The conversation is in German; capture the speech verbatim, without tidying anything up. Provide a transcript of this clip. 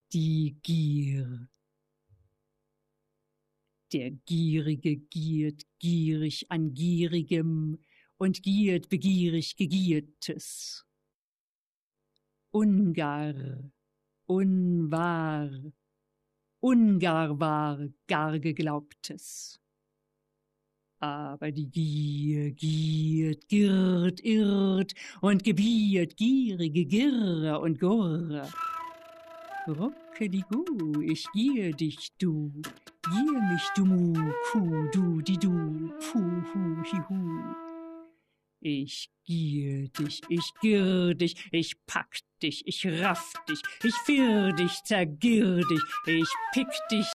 Die Gier. Der Gierige giert gierig an Gierigem und giert begierig Gegiertes. Ungar, unwahr, ungar war gar Geglaubtes. Aber die Gier giert, girrt, irrt und gebiert gierige Girre und Gurre. Rockedigu, ich gier dich, du, gier mich, du Mu, Ku, du, di du, Pu, hu, hi, hu. Ich gier dich, ich girr dich, ich pack dich, ich raff dich, ich firr dich, zergirr dich, ich pick dich